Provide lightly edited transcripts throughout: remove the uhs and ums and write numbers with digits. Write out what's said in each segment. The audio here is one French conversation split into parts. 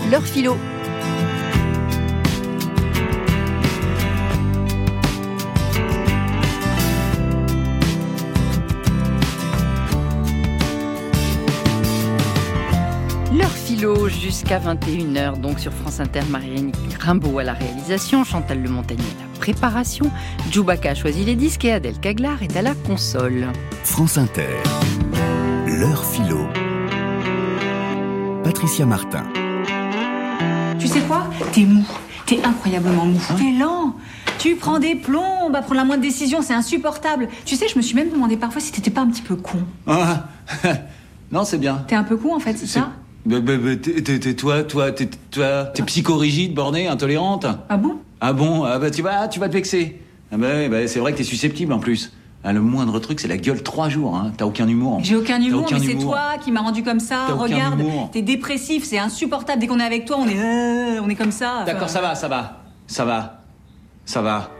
L'heure philo. L'heure philo jusqu'à 21h, donc sur France Inter, Marie-Rénie Rimbaud à la réalisation, Chantal Le Montagnier à la préparation, Djoubaka a choisi les disques et Adèle Caglar est à la console. France Inter, l'heure philo. Patricia Martin. Tu sais quoi ? T'es mou. T'es incroyablement mou. T'es lent. Tu prends des plombes à prendre la moindre décision, c'est insupportable. Tu sais, je me suis même demandé parfois si t'étais pas un petit peu con. Ah, non, c'est bien. T'es un peu con en fait, c'est ça ? T'es psychorigide, bornée, intolérante. Ah bon ? Ah bon, tu vas te vexer. C'est vrai que t'es susceptible en plus. Le moindre truc, c'est la gueule 3 jours. Hein. T'as aucun humour. J'ai aucun humour, mais c'est toi qui m'as rendu comme ça. Regarde, t'es dépressif, c'est insupportable. Dès qu'on est avec toi, on est comme ça. D'accord, ça va.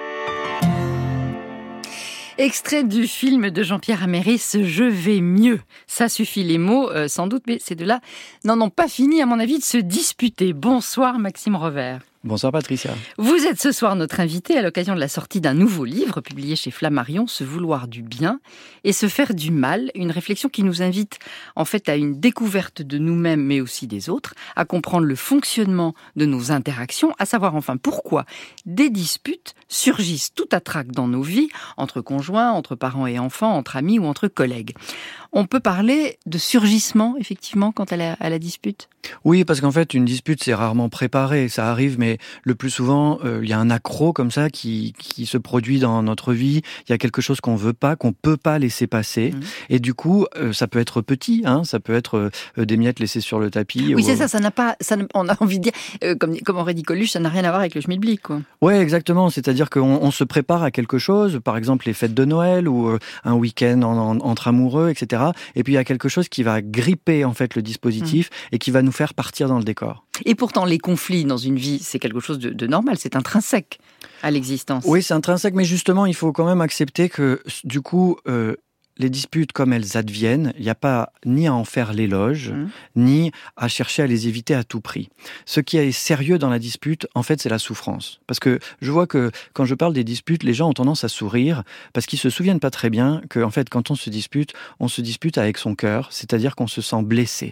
Extrait du film de Jean-Pierre Améris, Je vais mieux. Ça suffit les mots, sans doute, mais ces deux-là n'ont pas fini, à mon avis, de se disputer. Bonsoir Maxime Revers. Bonsoir Patricia. Vous êtes ce soir notre invité à l'occasion de la sortie d'un nouveau livre publié chez Flammarion, Se vouloir du bien et se faire du mal, une réflexion qui nous invite en fait à une découverte de nous-mêmes mais aussi des autres, à comprendre le fonctionnement de nos interactions, à savoir enfin pourquoi des disputes surgissent tout à trac dans nos vies, entre conjoints, entre parents et enfants, entre amis ou entre collègues. On peut parler de surgissement, effectivement, quant à la dispute ? Oui, parce qu'en fait, une dispute, c'est rarement préparé. Ça arrive, mais le plus souvent, il y a un accroc comme ça qui se produit dans notre vie. Il y a quelque chose qu'on veut pas, qu'on peut pas laisser passer. Et du coup, ça peut être petit, hein, ça peut être des miettes laissées sur le tapis. Oui, c'est ça, on a envie de dire, comme aurait dit Coluche, ça n'a rien à voir avec le schmilblick, quoi. Ouais, exactement. C'est-à-dire qu'on se prépare à quelque chose, par exemple les fêtes de Noël ou un week-end entre amoureux, etc. Et puis il y a quelque chose qui va gripper en fait le dispositif et qui va nous faire partir dans le décor. Et pourtant, les conflits dans une vie, c'est quelque chose de normal, c'est intrinsèque à l'existence. Oui, c'est intrinsèque, mais justement, il faut quand même accepter que, du coup, les disputes comme elles adviennent, il n'y a pas ni à en faire l'éloge, ni à chercher à les éviter à tout prix. Ce qui est sérieux dans la dispute, en fait, c'est la souffrance. Parce que je vois que quand je parle des disputes, les gens ont tendance à sourire parce qu'ils se souviennent pas très bien que, en fait, quand on se dispute avec son cœur, c'est-à-dire qu'on se sent blessé.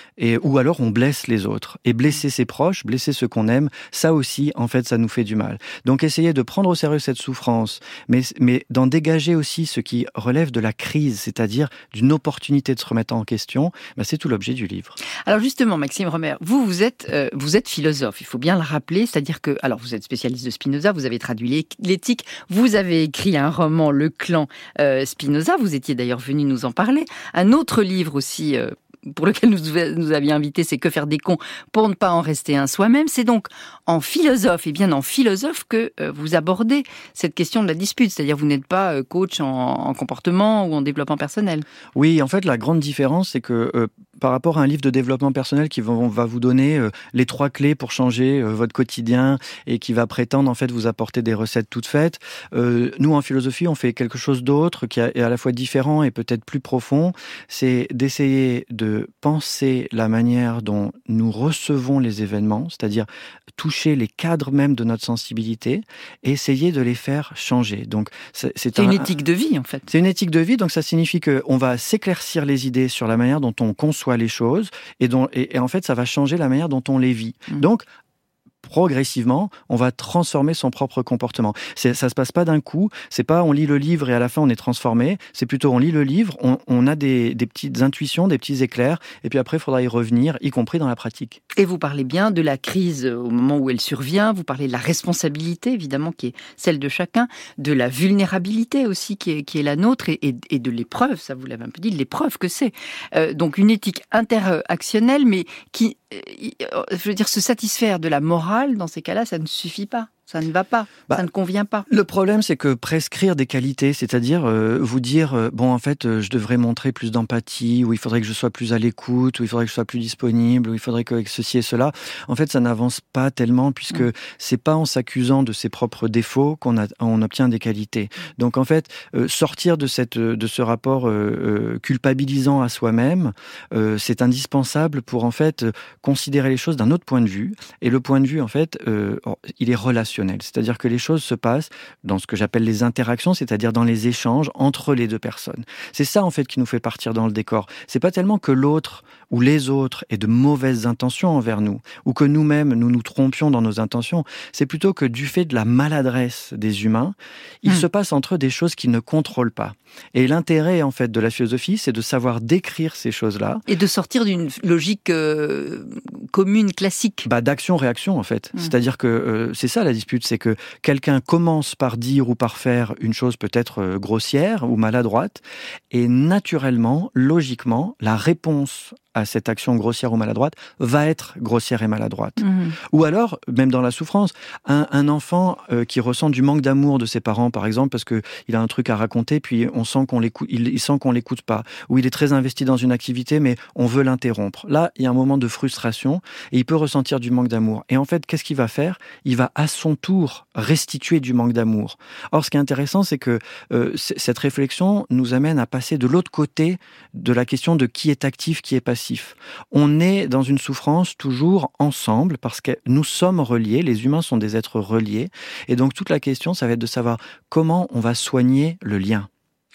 Ou alors on blesse les autres. Et blesser ses proches, blesser ceux qu'on aime, ça aussi, en fait, ça nous fait du mal. Donc essayer de prendre au sérieux cette souffrance, mais d'en dégager aussi ce qui relève de la crise, c'est-à-dire d'une opportunité de se remettre en question, c'est tout l'objet du livre. Alors justement, Maxime Revers, vous êtes philosophe, il faut bien le rappeler, c'est-à-dire que, alors vous êtes spécialiste de Spinoza, vous avez traduit l'éthique, vous avez écrit un roman, Le Clan Spinoza, vous étiez d'ailleurs venu nous en parler, un autre livre aussi pour lequel nous avions invité, c'est Que faire des cons pour ne pas en rester un soi-même. C'est donc en philosophe, et bien en philosophe, que vous abordez cette question de la dispute. C'est-à-dire vous n'êtes pas coach en comportement ou en développement personnel. Oui, en fait, la grande différence, c'est que par rapport à un livre de développement personnel qui va vous donner les 3 clés pour changer votre quotidien et qui va prétendre en fait vous apporter des recettes toutes faites, nous en philosophie, on fait quelque chose d'autre qui est à la fois différent et peut-être plus profond. C'est d'essayer de penser la manière dont nous recevons les événements, c'est-à-dire toucher les cadres même de notre sensibilité et essayer de les faire changer. Donc, c'est une éthique de vie, en fait. C'est une éthique de vie, donc ça signifie qu'on va s'éclaircir les idées sur la manière dont on conçoit les choses et en fait, ça va changer la manière dont on les vit. Donc, progressivement, on va transformer son propre comportement. Ça se passe pas d'un coup, c'est pas on lit le livre et à la fin on est transformé, c'est plutôt on lit le livre, on a des petites intuitions, des petits éclairs, et puis après il faudra y revenir, y compris dans la pratique. Et vous parlez bien de la crise au moment où elle survient, vous parlez de la responsabilité évidemment qui est celle de chacun, de la vulnérabilité aussi qui est la nôtre et de l'épreuve, ça vous l'avez un peu dit, l'épreuve que c'est. Donc une éthique interactionnelle mais qui, je veux dire, se satisfaire de la morale, dans ces cas-là, ça ne suffit pas. Ça ne va pas, ça ne convient pas. Le problème, c'est que prescrire des qualités, c'est-à-dire vous dire, en fait, je devrais montrer plus d'empathie, ou il faudrait que je sois plus à l'écoute, ou il faudrait que je sois plus disponible, ou il faudrait que ceci et cela, en fait, ça n'avance pas tellement, puisque c'est pas en s'accusant de ses propres défauts qu'on obtient des qualités. Donc, en fait, sortir de ce rapport culpabilisant à soi-même, c'est indispensable pour, en fait, considérer les choses d'un autre point de vue. Et le point de vue, en fait, il est relationnel. C'est-à-dire que les choses se passent dans ce que j'appelle les interactions, c'est-à-dire dans les échanges entre les deux personnes. C'est ça, en fait, qui nous fait partir dans le décor. C'est pas tellement que l'autre ou les autres aient de mauvaises intentions envers nous, ou que nous-mêmes, nous nous trompions dans nos intentions. C'est plutôt que du fait de la maladresse des humains, il se passe entre eux des choses qu'ils ne contrôlent pas. Et l'intérêt, en fait, de la philosophie, c'est de savoir décrire ces choses-là. Et de sortir d'une logique commune, classique. D'action-réaction, en fait. C'est-à-dire que c'est ça la dispute, c'est que quelqu'un commence par dire ou par faire une chose peut-être grossière ou maladroite, et naturellement, logiquement, la réponse à cette action grossière ou maladroite va être grossière et maladroite. Ou alors, même dans la souffrance, un enfant qui ressent du manque d'amour de ses parents, par exemple, parce qu'il a un truc à raconter, puis on sent qu'on l'écoute, il sent qu'on l'écoute pas, ou il est très investi dans une activité, mais on veut l'interrompre. Là, il y a un moment de frustration, et il peut ressentir du manque d'amour. Et en fait, qu'est-ce qu'il va faire ? Il va à son tour restituer du manque d'amour. Or, ce qui est intéressant, c'est que cette réflexion nous amène à passer de l'autre côté de la question de qui est actif, qui est passif. On est dans une souffrance toujours ensemble parce que nous sommes reliés, les humains sont des êtres reliés, et donc toute la question, ça va être de savoir comment on va soigner le lien.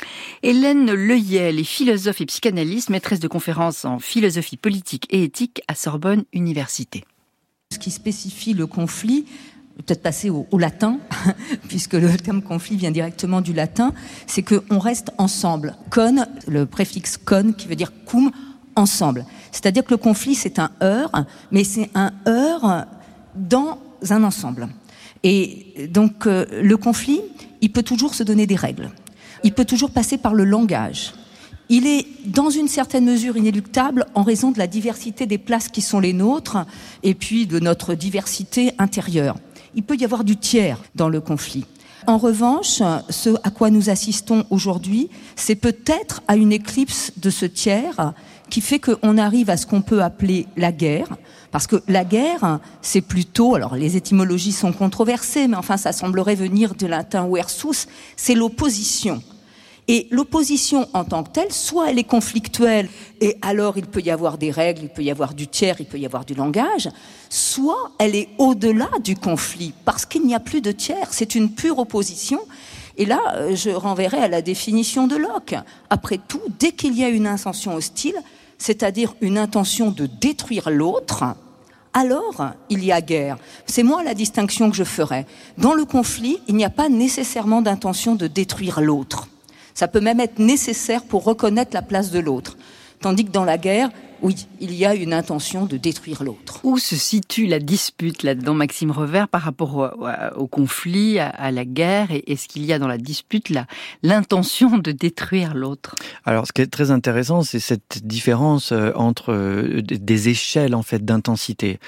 Hélène Leyel est philosophe et psychanalyste, maîtresse de conférences en philosophie politique et éthique à Sorbonne Université. Ce qui spécifie le conflit, peut-être passer au latin, puisque le terme conflit vient directement du latin, c'est qu'on reste ensemble. Con, le préfixe con qui veut dire cum, ensemble. C'est-à-dire que le conflit, c'est un heurt, mais c'est un heurt dans un ensemble. Et donc, le conflit, il peut toujours se donner des règles. Il peut toujours passer par le langage. Il est, dans une certaine mesure, inéluctable en raison de la diversité des places qui sont les nôtres et puis de notre diversité intérieure. Il peut y avoir du tiers dans le conflit. En revanche, ce à quoi nous assistons aujourd'hui, c'est peut-être à une éclipse de ce tiers qui fait qu'on arrive à ce qu'on peut appeler la guerre. Parce que la guerre, c'est plutôt, alors les étymologies sont controversées, mais enfin ça semblerait venir du latin versus, c'est l'opposition. Et l'opposition en tant que telle, soit elle est conflictuelle, et alors il peut y avoir des règles, il peut y avoir du tiers, il peut y avoir du langage, soit elle est au-delà du conflit, parce qu'il n'y a plus de tiers, c'est une pure opposition. Et là, je renverrai à la définition de Locke. Après tout, dès qu'il y a une intention hostile, c'est-à-dire une intention de détruire l'autre, alors il y a guerre. C'est moi la distinction que je ferais. Dans le conflit, il n'y a pas nécessairement d'intention de détruire l'autre. Ça peut même être nécessaire pour reconnaître la place de l'autre. Tandis que dans la guerre, oui, il y a une intention de détruire l'autre. Où se situe la dispute là-dedans, Maxime Revers, par rapport au conflit, à la guerre, et est-ce qu'il y a dans la dispute l'intention de détruire l'autre ? Alors, ce qui est très intéressant, c'est cette différence entre des échelles en fait d'intensité.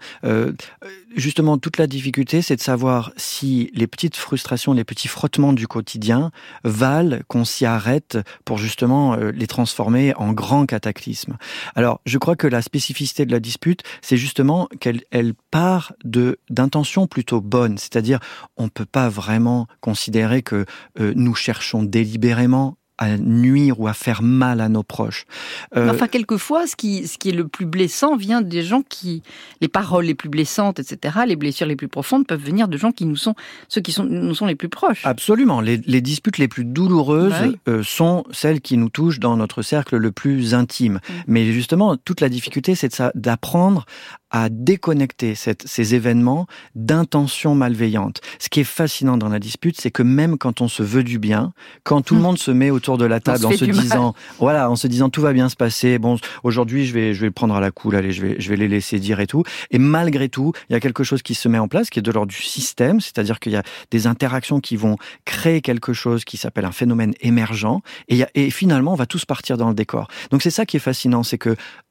Justement, toute la difficulté, c'est de savoir si les petites frustrations, les petits frottements du quotidien valent qu'on s'y arrête pour justement les transformer en grands cataclysmes. Alors, je crois que la spécificité de la dispute, c'est justement qu'elle part d'intentions plutôt bonnes. C'est-à-dire, on ne peut pas vraiment considérer que nous cherchons délibérément à nuire ou à faire mal à nos proches. Enfin, quelquefois, ce qui est le plus blessant vient des gens les paroles les plus blessantes, etc., les blessures les plus profondes peuvent venir de gens qui nous sont les plus proches. Absolument. Les disputes les plus douloureuses sont celles qui nous touchent dans notre cercle le plus intime. Mais justement, toute la difficulté, c'est d'apprendre à déconnecter ces événements d'intentions malveillantes. Ce qui est fascinant dans la dispute, c'est que même quand on se veut du bien, quand tout le monde se met autour de la table en se disant tout va bien se passer, bon, aujourd'hui je vais le prendre à la cool, allez, je vais les laisser dire et tout, et malgré tout, il y a quelque chose qui se met en place, qui est de l'ordre du système, c'est-à-dire qu'il y a des interactions qui vont créer quelque chose qui s'appelle un phénomène émergent, et finalement on va tous partir dans le décor. Donc c'est ça qui est fascinant, c'est que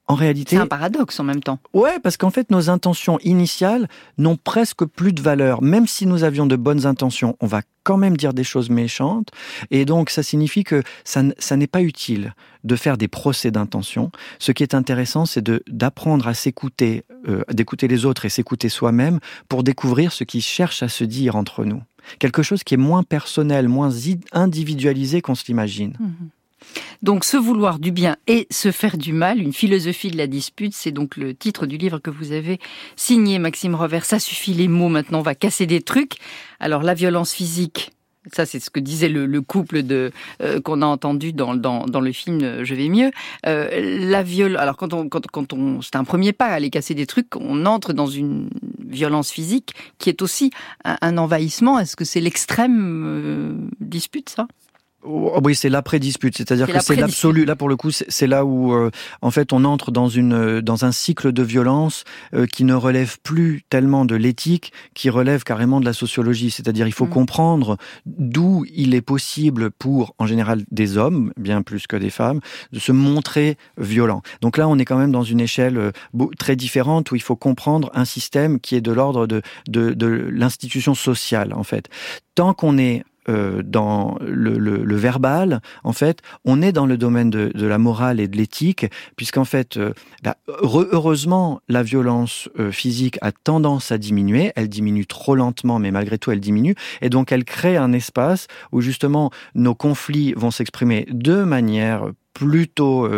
en réalité... C'est un paradoxe en même temps. Ouais, parce qu'en fait, nos intentions initiales n'ont presque plus de valeur. Même si nous avions de bonnes intentions, on va quand même dire des choses méchantes. Et donc, ça signifie que ça n'est pas utile de faire des procès d'intention. Ce qui est intéressant, c'est d'apprendre à s'écouter, d'écouter les autres et s'écouter soi-même pour découvrir ce qui cherche à se dire entre nous. Quelque chose qui est moins personnel, moins individualisé qu'on se l'imagine. Donc, se vouloir du bien et se faire du mal, une philosophie de la dispute, c'est donc le titre du livre que vous avez signé, Maxime Revers. Ça suffit les mots, maintenant on va casser des trucs. Alors, la violence physique, ça c'est ce que disait le couple qu'on a entendu dans le film Je vais mieux. Alors quand on c'est un premier pas, aller casser des trucs, on entre dans une violence physique qui est aussi un envahissement. Est-ce que c'est l'extrême dispute, ça ? Oh oui, c'est l'après-dispute, c'est-à-dire que c'est l'absolu. Là, pour le coup, c'est là où, en fait, on entre dans un cycle de violence qui ne relève plus tellement de l'éthique, qui relève carrément de la sociologie. C'est-à-dire, il faut comprendre d'où il est possible pour, en général, des hommes, bien plus que des femmes, de se montrer violents. Donc là, on est quand même dans une échelle très différente où il faut comprendre un système qui est de l'ordre de l'institution sociale, en fait. Tant qu'on est dans le verbal, en fait, on est dans le domaine de la morale et de l'éthique, puisqu'en fait, heureusement, la violence physique a tendance à diminuer. Elle diminue trop lentement, mais malgré tout, elle diminue. Et donc, elle crée un espace où, justement, nos conflits vont s'exprimer de manière plutôt,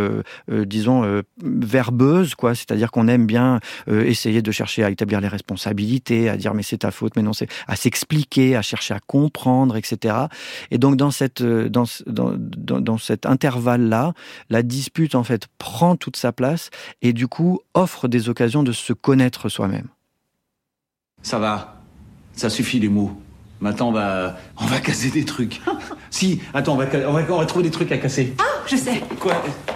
verbeuse, quoi. C'est-à-dire qu'on aime bien essayer de chercher à établir les responsabilités, à dire mais c'est ta faute, mais non, c'est à s'expliquer, à chercher à comprendre, etc. Et donc dans cet intervalle-là, la dispute en fait prend toute sa place et du coup offre des occasions de se connaître soi-même. Ça va, ça suffit les mots. Maintenant, on va casser des trucs. Si, attends, on va trouver des trucs à casser. Ah, je sais. Quoi?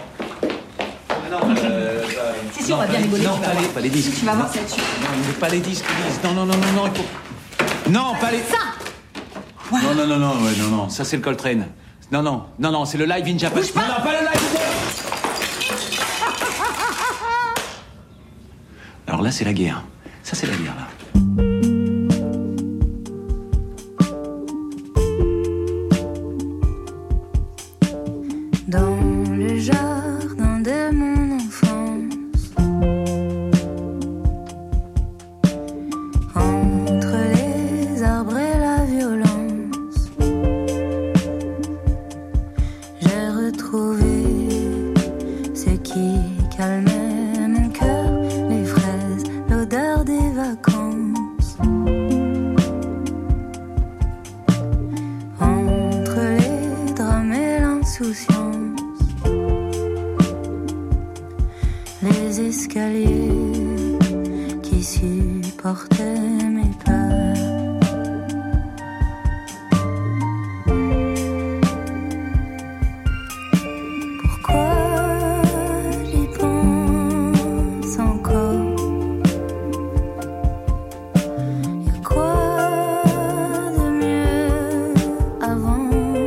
Si, on va bien rigoler. Non, pas les disques. Tu vas voir, c'est là-dessus. Non, mais pas les disques, Lise. Non, il faut... Non, pas les... Ça. Wow. Non, ça c'est le Coltrane. Non, c'est le Live in Japan. Bouge pas. Non, pas le Live in Japan. Alors là, c'est la guerre. Ça, c'est la guerre, là. Dans le jardin de mon enfance, entre les arbres et la violence, j'ai retrouvé ce qui calmait mon cœur, les fraises, l'odeur des vacances. Entre les drames et l'insouciance, les escaliers qui supportaient mes peurs. Pourquoi j'y pense encore? Y'a quoi de mieux avant?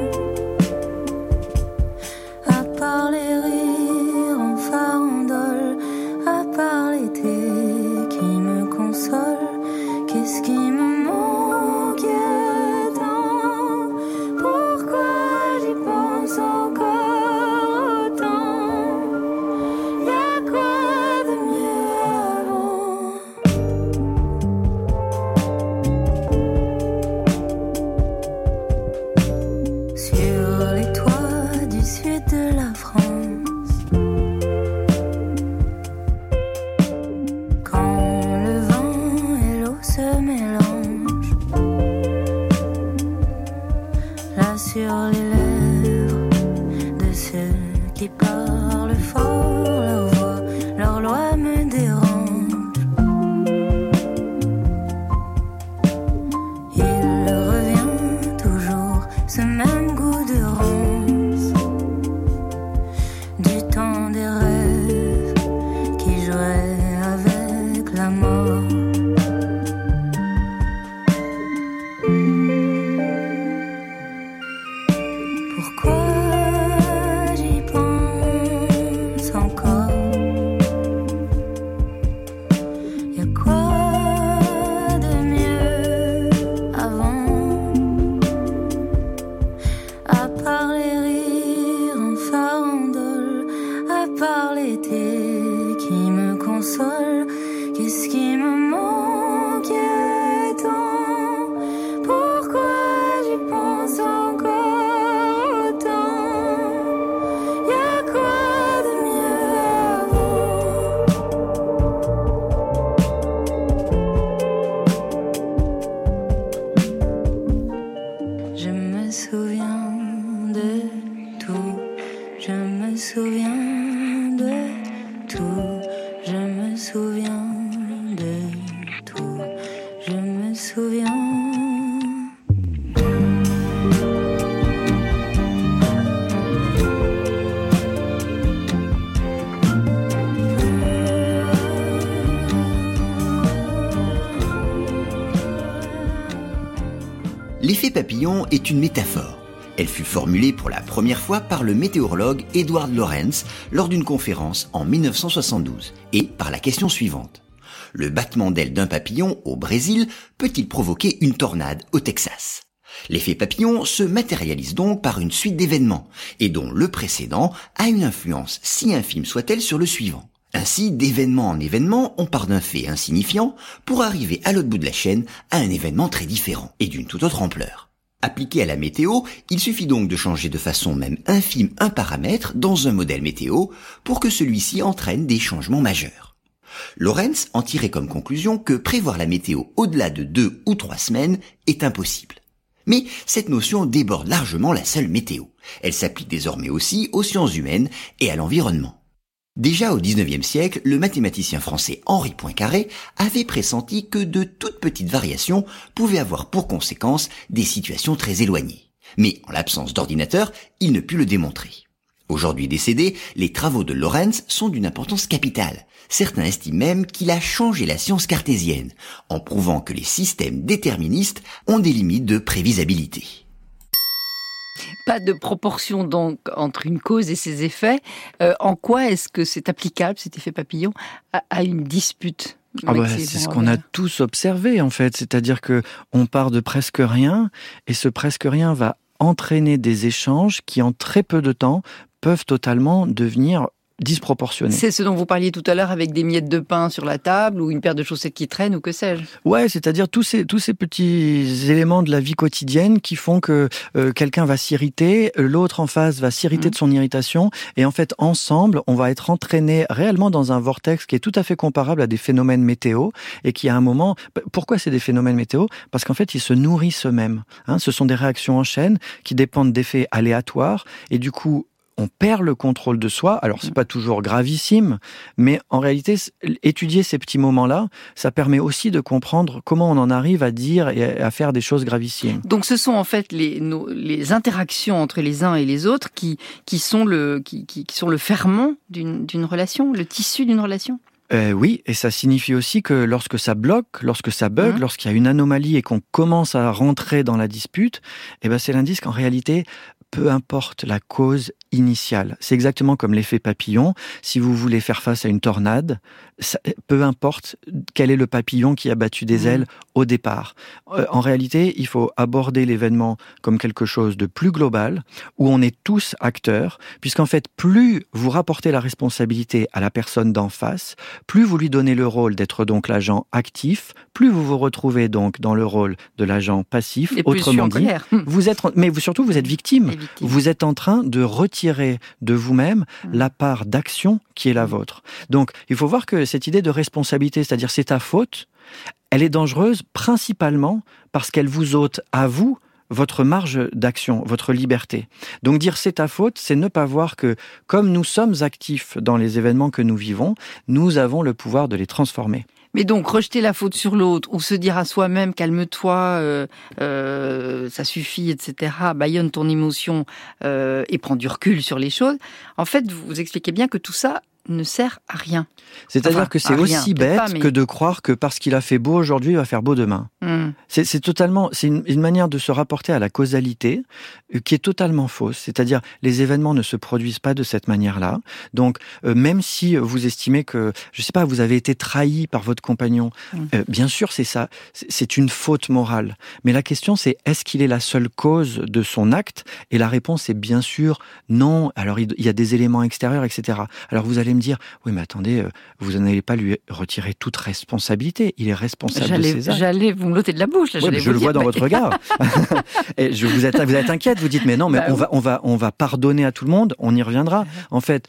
À part les rires en farandole, à part l'été qui me console, qu'est-ce qui me manque tant? Pourquoi j'y pense encore autant? Y'a quoi de mieux avant? Sur les toits du sud de la France, quand le vent et l'eau se mélangent, là sur les lèvres de ceux qui parlent fort, leur voix, leur loi me dérange. Il revient toujours ce même goût de rance, du temps des rêves qui jouaient avec la mort. Pourquoi j'y pense encore? Je me souviens de tout. Je me souviens de tout. Je me souviens de tout. Je me souviens. L'effet papillon est une métaphore. Elle fut formulée pour la première fois par le météorologue Edward Lorenz lors d'une conférence en 1972 et par la question suivante. Le battement d'ailes d'un papillon au Brésil peut-il provoquer une tornade au Texas ? L'effet papillon se matérialise donc par une suite d'événements et dont le précédent a une influence si infime soit-elle sur le suivant. Ainsi, d'événement en événement, on part d'un fait insignifiant pour arriver à l'autre bout de la chaîne à un événement très différent et d'une toute autre ampleur. Appliqué à la météo, il suffit donc de changer de façon même infime un paramètre dans un modèle météo pour que celui-ci entraîne des changements majeurs. Lorenz en tirait comme conclusion que prévoir la météo au-delà de 2 ou 3 semaines est impossible. Mais cette notion déborde largement la seule météo. Elle s'applique désormais aussi aux sciences humaines et à l'environnement. Déjà au XIXe siècle, le mathématicien français Henri Poincaré avait pressenti que de toutes petites variations pouvaient avoir pour conséquence des situations très éloignées. Mais en l'absence d'ordinateur, il ne put le démontrer. Aujourd'hui décédé, les travaux de Lorenz sont d'une importance capitale. Certains estiment même qu'il a changé la science cartésienne, en prouvant que les systèmes déterministes ont des limites de prévisabilité. Pas de proportion donc entre une cause et ses effets. En quoi est-ce que c'est applicable, cet effet papillon, à une dispute ? C'est ce qu'on a tous observé en fait, c'est-à-dire que on part de presque rien et ce presque rien va entraîner des échanges qui en très peu de temps peuvent totalement devenir disproportionné. C'est ce dont vous parliez tout à l'heure avec des miettes de pain sur la table ou une paire de chaussettes qui traînent ou que sais-je. Ouais, c'est-à-dire tous ces petits éléments de la vie quotidienne qui font que quelqu'un va s'irriter, l'autre en face va s'irriter de son irritation et en fait ensemble on va être entraîné réellement dans un vortex qui est tout à fait comparable à des phénomènes météo et qui à un moment... Pourquoi c'est des phénomènes météo ? Parce qu'en fait ils se nourrissent eux-mêmes. Ce sont des réactions en chaîne qui dépendent d'effets aléatoires et du coup on perd le contrôle de soi. Alors, c'est pas toujours gravissime, mais en réalité, étudier ces petits moments-là, ça permet aussi de comprendre comment on en arrive à dire et à faire des choses gravissimes. Donc, ce sont en fait les interactions entre les uns et les autres qui sont le ferment d'une relation, le tissu d'une relation. Oui, et ça signifie aussi que lorsque ça bloque, lorsque ça bug, lorsqu'il y a une anomalie et qu'on commence à rentrer dans la dispute, c'est l'indice qu'en réalité, peu importe la cause initiale. C'est exactement comme l'effet papillon. Si vous voulez faire face à une tornade, peu importe quel est le papillon qui a battu des ailes au départ. En réalité, il faut aborder l'événement comme quelque chose de plus global, où on est tous acteurs, puisqu'en fait, plus vous rapportez la responsabilité à la personne d'en face, plus vous lui donnez le rôle d'être donc l'agent actif, plus vous vous retrouvez donc dans le rôle de l'agent passif. Et autrement dit, surtout vous êtes victime. Vous êtes en train de retirer de vous-même la part d'action qui est la vôtre. Donc, il faut voir que cette idée de responsabilité, c'est-à-dire c'est ta faute, elle est dangereuse principalement parce qu'elle vous ôte à vous votre marge d'action, votre liberté. Donc dire c'est ta faute, c'est ne pas voir que comme nous sommes actifs dans les événements que nous vivons, nous avons le pouvoir de les transformer. Mais donc, rejeter la faute sur l'autre, ou se dire à soi-même, calme-toi, ça suffit, etc., bâillonne ton émotion et prends du recul sur les choses. En fait, vous expliquez bien que tout ça ne sert à rien. C'est-à-dire que c'est aussi bête que de croire que parce qu'il a fait beau aujourd'hui, il va faire beau demain. C'est une manière de se rapporter à la causalité qui est totalement fausse. C'est-à-dire, les événements ne se produisent pas de cette manière-là. Donc, même si vous estimez que, je sais pas, vous avez été trahi par votre compagnon, bien sûr, c'est ça. C'est une faute morale. Mais la question, c'est est-ce qu'il est la seule cause de son acte ? Et la réponse est bien sûr non. Alors, il y a des éléments extérieurs, etc. Alors, vous allez me dire, oui, mais attendez, vous n'allez pas lui retirer toute responsabilité. Il est responsable de ses actes. Vous me l'ôtez de la bouche. Là, je le vois dans votre regard. Et vous êtes inquiète, vous dites, mais non, mais on va pardonner à tout le monde, on y reviendra. En fait,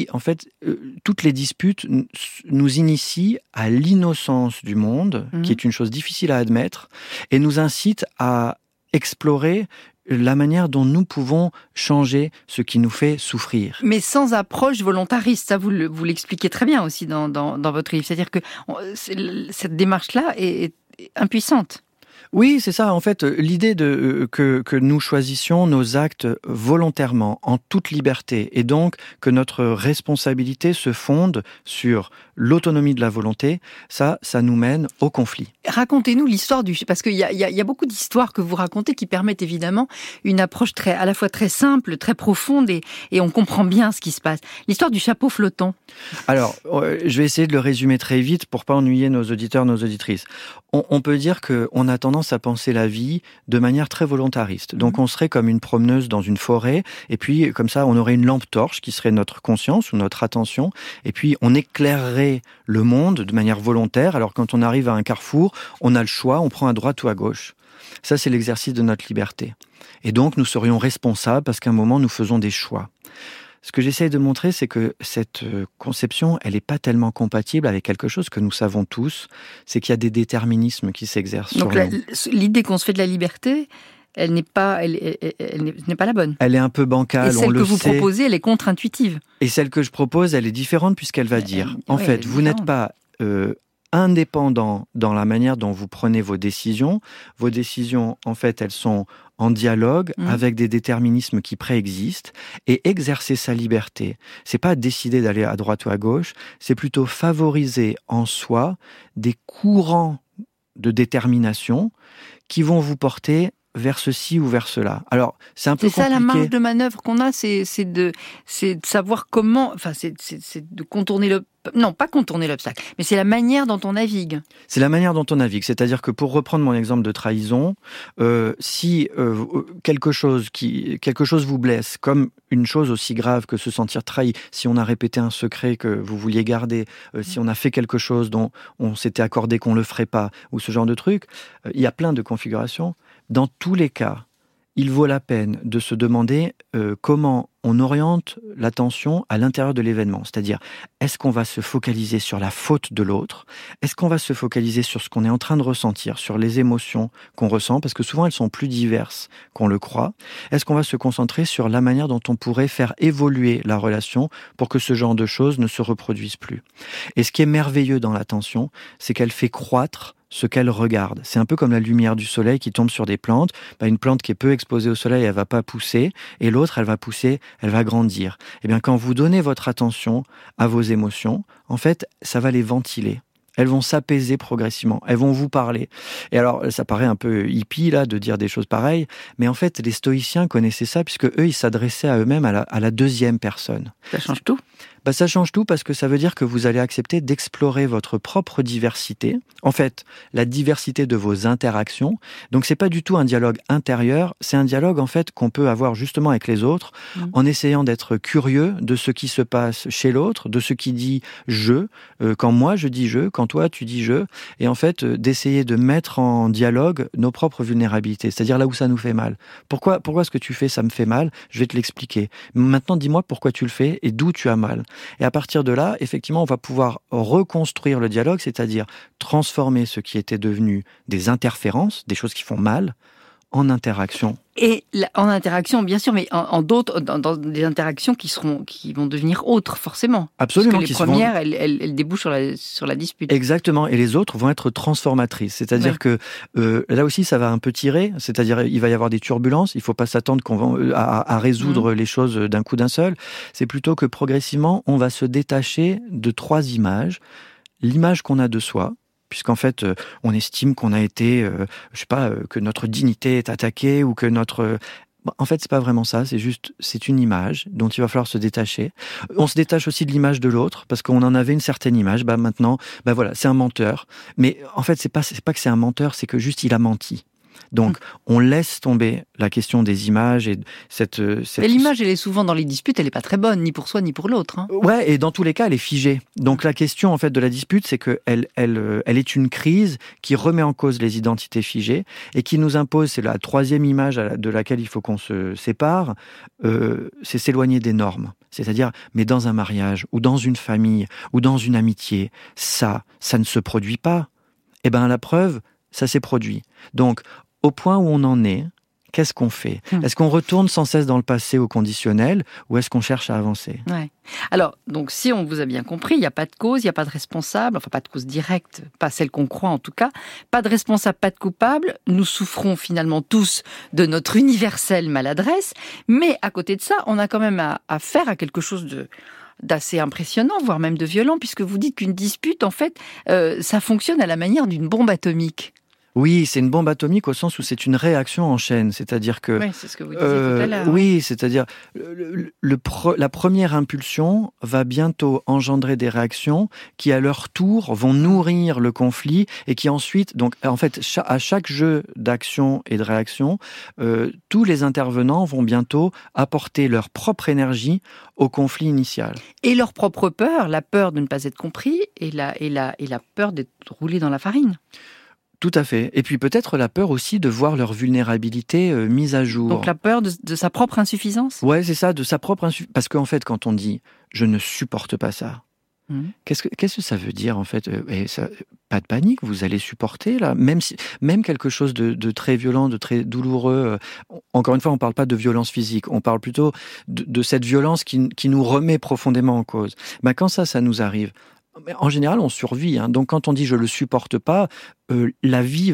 toutes les disputes nous initient à l'innocence du monde, qui est une chose difficile à admettre, et nous incitent à explorer la manière dont nous pouvons changer ce qui nous fait souffrir. Mais sans approche volontariste, ça vous l'expliquez très bien aussi dans votre livre. C'est-à-dire que cette démarche-là est impuissante. Oui, c'est ça. En fait, l'idée que nous choisissions nos actes volontairement, en toute liberté, et donc que notre responsabilité se fonde sur l'autonomie de la volonté, ça nous mène au conflit. Racontez-nous l'histoire parce qu'il y a beaucoup d'histoires que vous racontez qui permettent évidemment une approche à la fois très simple, très profonde, et on comprend bien ce qui se passe. L'histoire du chapeau flottant. Alors, je vais essayer de le résumer très vite pour pas ennuyer nos auditeurs, nos auditrices. On peut dire qu'on a tendance à penser la vie de manière très volontariste. Donc on serait comme une promeneuse dans une forêt, et puis comme ça on aurait une lampe torche qui serait notre conscience ou notre attention, et puis on éclairerait le monde de manière volontaire. Alors quand on arrive à un carrefour, on a le choix, on prend à droite ou à gauche. Ça, c'est l'exercice de notre liberté. Et donc nous serions responsables parce qu'à un moment nous faisons des choix. Ce que j'essaie de montrer, c'est que cette conception, elle n'est pas tellement compatible avec quelque chose que nous savons tous, c'est qu'il y a des déterminismes qui s'exercent sur nous. Donc l'idée qu'on se fait de la liberté, elle n'est pas la bonne. Elle est un peu bancale, on le sait. Et celle que vous proposez, elle est contre-intuitive. Et celle que je propose, elle est différente puisqu'elle va dire, en fait, vous n'êtes pas indépendant dans la manière dont vous prenez vos décisions. Vos décisions, en fait, elles sont en dialogue avec des déterminismes qui préexistent, et exercer sa liberté, c'est pas décider d'aller à droite ou à gauche, c'est plutôt favoriser en soi des courants de détermination qui vont vous porter vers ceci ou vers cela. Alors, c'est un peu compliqué. C'est ça la marge de manœuvre qu'on a, c'est de savoir comment, enfin, c'est de contourner non, pas contourner l'obstacle, mais c'est la manière dont on navigue. C'est la manière dont on navigue. C'est-à-dire que pour reprendre mon exemple de trahison, si quelque chose vous blesse, comme une chose aussi grave que se sentir trahi, si on a répété un secret que vous vouliez garder, si on a fait quelque chose dont on s'était accordé qu'on ne le ferait pas, ou ce genre de truc, il y a plein de configurations. Dans tous les cas, il vaut la peine de se demander comment on oriente l'attention à l'intérieur de l'événement. C'est-à-dire, est-ce qu'on va se focaliser sur la faute de l'autre ? Est-ce qu'on va se focaliser sur ce qu'on est en train de ressentir, sur les émotions qu'on ressent ? Parce que souvent, elles sont plus diverses qu'on le croit. Est-ce qu'on va se concentrer sur la manière dont on pourrait faire évoluer la relation pour que ce genre de choses ne se reproduisent plus ? Et ce qui est merveilleux dans l'attention, c'est qu'elle fait croître ce qu'elle regarde. C'est un peu comme la lumière du soleil qui tombe sur des plantes. Une plante qui est peu exposée au soleil, elle va pas pousser, et l'autre, elle va pousser, elle va grandir. Et bien, quand vous donnez votre attention à vos émotions, en fait, ça va les ventiler. Elles vont s'apaiser progressivement, elles vont vous parler. Et alors, ça paraît un peu hippie, là, de dire des choses pareilles, mais en fait, les stoïciens connaissaient ça, puisque eux, ils s'adressaient à eux-mêmes à la deuxième personne. Ça change tout. Ça change tout parce que ça veut dire que vous allez accepter d'explorer votre propre diversité. En fait, la diversité de vos interactions. Donc, c'est pas du tout un dialogue intérieur. C'est un dialogue, en fait, qu'on peut avoir justement avec les autres en essayant d'être curieux de ce qui se passe chez l'autre, de ce qui dit je, quand moi je dis je, quand toi tu dis je. Et en fait, d'essayer de mettre en dialogue nos propres vulnérabilités. C'est-à-dire là où ça nous fait mal. Pourquoi ce que tu fais, ça me fait mal ? Je vais te l'expliquer. Maintenant, dis-moi pourquoi tu le fais et d'où tu as mal. Et à partir de là, effectivement, on va pouvoir reconstruire le dialogue, c'est-à-dire transformer ce qui était devenu des interférences, des choses qui font mal, en interaction. Et en interaction, bien sûr, mais en d'autres, dans des interactions qui vont devenir autres, forcément. Absolument. Parce que les premières, elles débouchent sur la dispute. Exactement. Et les autres vont être transformatrices. C'est-à-dire que là aussi, ça va un peu tirer. C'est-à-dire, il va y avoir des turbulences. Il ne faut pas s'attendre à résoudre les choses d'un coup d'un seul. C'est plutôt que progressivement, on va se détacher de 3 images. L'image qu'on a de soi, puisqu'en fait, on estime qu'on a été, que notre dignité est attaquée ou que notre... En fait, c'est pas vraiment ça, c'est une image dont il va falloir se détacher. On se détache aussi de l'image de l'autre, parce qu'on en avait une certaine image. Maintenant, voilà, c'est un menteur. Mais en fait, c'est pas que c'est un menteur, c'est que juste il a menti. Donc, on laisse tomber la question des images et cette... Et l'image, elle est souvent dans les disputes, elle n'est pas très bonne, ni pour soi, ni pour l'autre. Ouais, et dans tous les cas, elle est figée. Donc, la question, en fait, de la dispute, c'est qu'elle est une crise qui remet en cause les identités figées et qui nous impose, c'est la 3e image de laquelle il faut qu'on se sépare, c'est s'éloigner des normes. C'est-à-dire, mais dans un mariage, ou dans une famille, ou dans une amitié, ça ne se produit pas. Eh bien, la preuve, ça s'est produit. Donc, au point où on en est, qu'est-ce qu'on fait ? Est-ce qu'on retourne sans cesse dans le passé au conditionnel ou est-ce qu'on cherche à avancer ? Ouais. Alors, donc, si on vous a bien compris, il n'y a pas de cause, il n'y a pas de responsable, enfin pas de cause directe, pas celle qu'on croit en tout cas, pas de responsable, pas de coupable. Nous souffrons finalement tous de notre universelle maladresse, mais à côté de ça, on a quand même à faire à quelque chose d'assez impressionnant, voire même de violent, puisque vous dites qu'une dispute, en fait, ça fonctionne à la manière d'une bombe atomique. Oui, c'est une bombe atomique au sens où c'est une réaction en chaîne, c'est-à-dire que... Oui, c'est ce que vous disiez tout à l'heure. Oui, c'est-à-dire la première impulsion va bientôt engendrer des réactions qui, à leur tour, vont nourrir le conflit et qui ensuite... Donc, en fait, à chaque jeu d'action et de réaction, tous les intervenants vont bientôt apporter leur propre énergie au conflit initial. Et leur propre peur, la peur de ne pas être compris et la peur d'être roulé dans la farine. Tout à fait. Et puis peut-être la peur aussi de voir leur vulnérabilité mise à jour. Donc la peur de sa propre insuffisance ? Ouais, c'est ça, de sa propre insuffisance. Parce qu'en fait, quand on dit « je ne supporte pas ça », qu'est-ce que ça veut dire en fait ? Pas de panique, vous allez supporter là, même quelque chose de très violent, de très douloureux. Encore une fois, on ne parle pas de violence physique, on parle plutôt de cette violence qui nous remet profondément en cause. Ben, quand ça nous arrive, en général, on survit. Donc, quand on dit « je le supporte pas », la vie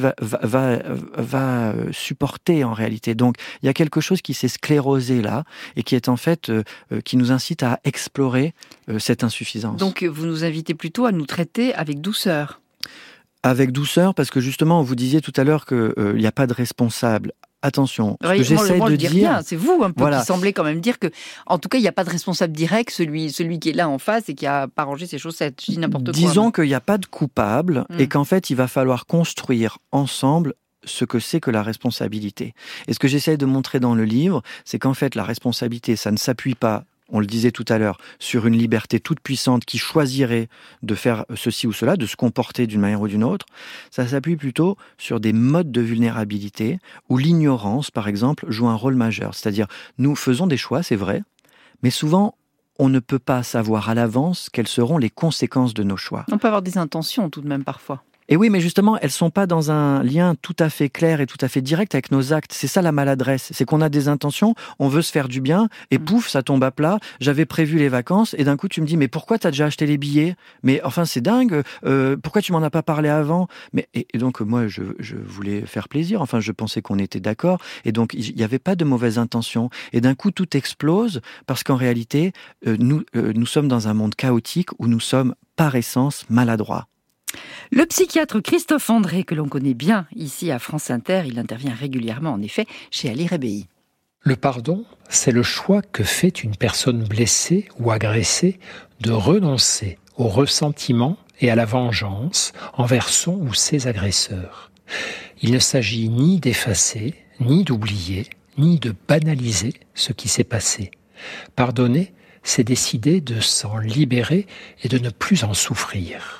va supporter en réalité. Donc, il y a quelque chose qui s'est sclérosé là et qui est en fait qui nous incite à explorer cette insuffisance. Donc, vous nous invitez plutôt à nous traiter avec douceur. Avec douceur, parce que justement, vous disiez tout à l'heure qu'il n'y a pas de responsable. Attention, ce que j'essaie de dire... Rien, c'est vous un peu voilà. qui semblez quand même dire que, en tout cas, il n'y a pas de responsable direct, celui qui est là en face et qui n'a pas rangé ses chaussettes. Je dis n'importe quoi. Disons qu'il n'y a pas de coupable et qu'en fait, il va falloir construire ensemble ce que c'est que la responsabilité. Et ce que j'essaie de montrer dans le livre, c'est qu'en fait, la responsabilité, ça ne s'appuie pas, on le disait tout à l'heure, sur une liberté toute puissante qui choisirait de faire ceci ou cela, de se comporter d'une manière ou d'une autre. Ça s'appuie plutôt sur des modes de vulnérabilité où l'ignorance, par exemple, joue un rôle majeur. C'est-à-dire, nous faisons des choix, c'est vrai, mais souvent, on ne peut pas savoir à l'avance quelles seront les conséquences de nos choix. On peut avoir des intentions tout de même parfois. Et oui, mais justement, elles sont pas dans un lien tout à fait clair et tout à fait direct avec nos actes. C'est ça la maladresse. C'est qu'on a des intentions, on veut se faire du bien, et pouf, ça tombe à plat. J'avais prévu les vacances, et d'un coup, tu me dis, mais pourquoi t'as déjà acheté les billets ? Mais enfin, c'est dingue. Pourquoi tu m'en as pas parlé avant ? Mais et donc, moi, je voulais faire plaisir. Enfin, je pensais qu'on était d'accord. Et donc, il n'y avait pas de mauvaise intention. Et d'un coup, tout explose, parce qu'en réalité, nous sommes dans un monde chaotique où nous sommes, par essence, maladroits. Le psychiatre Christophe André, que l'on connaît bien ici à France Inter, il intervient régulièrement en effet chez Ali Rebéi. Le pardon, c'est le choix que fait une personne blessée ou agressée de renoncer au ressentiment et à la vengeance envers son ou ses agresseurs. Il ne s'agit ni d'effacer, ni d'oublier, ni de banaliser ce qui s'est passé. Pardonner, c'est décider de s'en libérer et de ne plus en souffrir.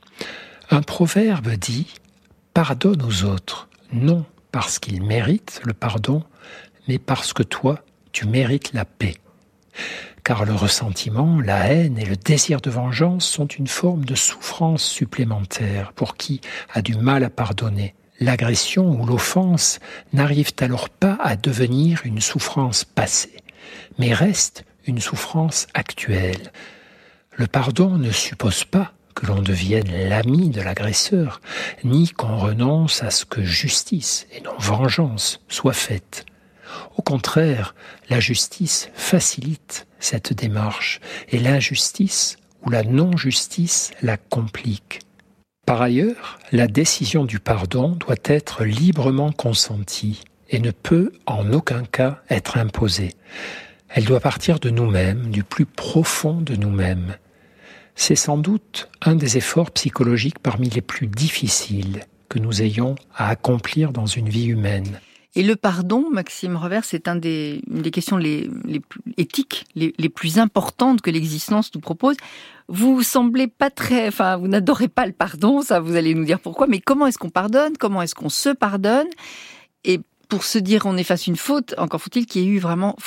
Un proverbe dit « Pardonne aux autres, non parce qu'ils méritent le pardon, mais parce que toi, tu mérites la paix. » Car le ressentiment, la haine et le désir de vengeance sont une forme de souffrance supplémentaire pour qui a du mal à pardonner. L'agression ou l'offense n'arrivent alors pas à devenir une souffrance passée, mais restent une souffrance actuelle. Le pardon ne suppose pas que l'on devienne l'ami de l'agresseur, ni qu'on renonce à ce que justice et non vengeance soit faite. Au contraire, la justice facilite cette démarche et l'injustice ou la non-justice la complique. Par ailleurs, la décision du pardon doit être librement consentie et ne peut en aucun cas être imposée. Elle doit partir de nous-mêmes, du plus profond de nous-mêmes. C'est sans doute un des efforts psychologiques parmi les plus difficiles que nous ayons à accomplir dans une vie humaine. Et le pardon, Maxime Revers, c'est une des questions les plus éthiques, les plus importantes que l'existence nous propose. Vous semblez pas vous n'adorez pas le pardon, ça vous allez nous dire pourquoi, mais comment est-ce qu'on pardonne ? Comment est-ce qu'on se pardonne ? Et pour se dire on efface une faute, encore faut-il qu'il y ait eu vraiment faute.